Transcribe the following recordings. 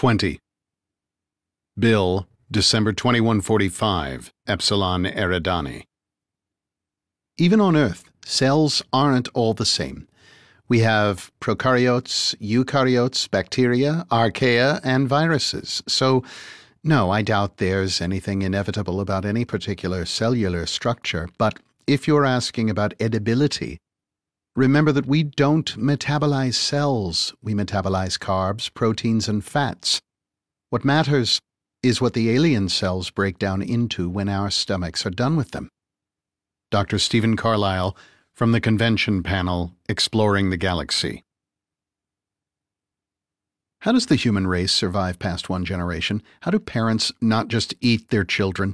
20. Bill, December 2145, Epsilon Eridani. Even on Earth, cells aren't all the same. We have prokaryotes, eukaryotes, bacteria, archaea, and viruses. So, no, I doubt there's anything inevitable about any particular cellular structure. But if you're asking about edibility, remember that we don't metabolize cells. We metabolize carbs, proteins, and fats. What matters is what the alien cells break down into when our stomachs are done with them. Dr. Stephen Carlisle from the Convention Panel, Exploring the Galaxy. How does the human race survive past one generation? How do parents not just eat their children?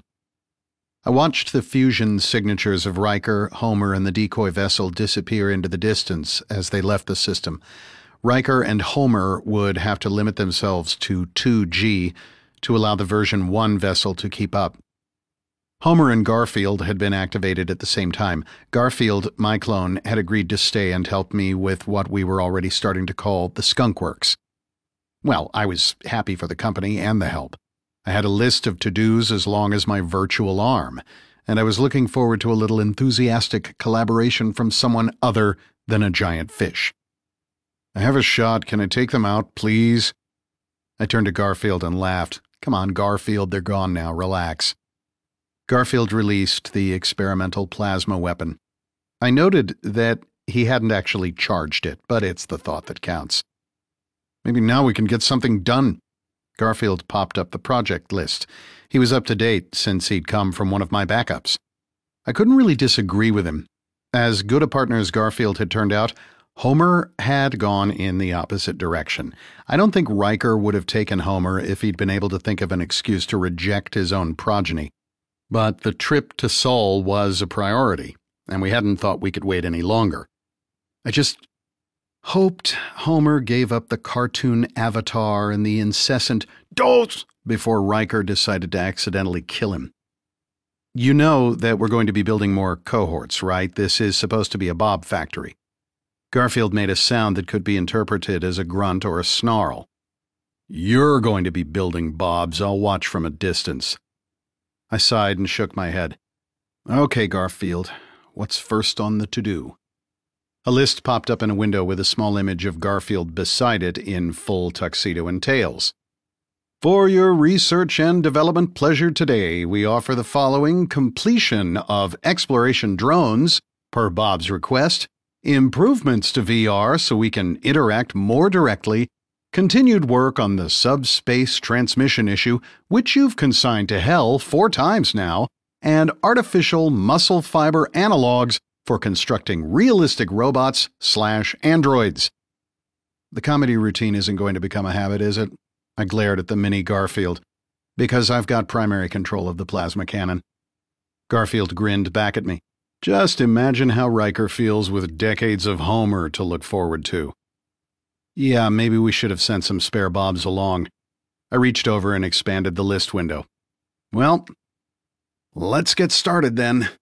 I watched the fusion signatures of Riker, Homer, and the decoy vessel disappear into the distance as they left the system. Riker and Homer would have to limit themselves to 2G to allow the version 1 vessel to keep up. Homer and Garfield had been activated at the same time. Garfield, my clone, had agreed to stay and help me with what we were already starting to call the Skunk Works. Well, I was happy for the company and the help. I had a list of to-dos as long as my virtual arm, and I was looking forward to a little enthusiastic collaboration from someone other than a giant fish. I have a shot. Can I take them out, please? I turned to Garfield and laughed. Come on, Garfield, they're gone now. Relax. Garfield released the experimental plasma weapon. I noted that he hadn't actually charged it, but it's the thought that counts. Maybe now we can get something done. Garfield popped up the project list. He was up to date since he'd come from one of my backups. I couldn't really disagree with him. As good a partner as Garfield had turned out, Homer had gone in the opposite direction. I don't think Riker would have taken Homer if he'd been able to think of an excuse to reject his own progeny. But the trip to Sol was a priority, and we hadn't thought we could wait any longer. I just hoped Homer gave up the cartoon avatar and the incessant "Dose!" before Riker decided to accidentally kill him. You know that we're going to be building more cohorts, right? This is supposed to be a Bob factory. Garfield made a sound that could be interpreted as a grunt or a snarl. You're going to be building Bobs. I'll watch from a distance. I sighed and shook my head. Okay, Garfield, what's first on the to-do? A list popped up in a window with a small image of Garfield beside it in full tuxedo and tails. For your research and development pleasure today, we offer the following: completion of exploration drones, per Bob's request, improvements to VR so we can interact more directly, continued work on the subspace transmission issue, which you've consigned to hell 4 times now, and artificial muscle fiber analogs for constructing realistic robots/androids. The comedy routine isn't going to become a habit, is it? I glared at the mini Garfield. Because I've got primary control of the plasma cannon. Garfield grinned back at me. Just imagine how Riker feels with decades of Homer to look forward to. Yeah, maybe we should have sent some spare Bobs along. I reached over and expanded the list window. Well, let's get started then.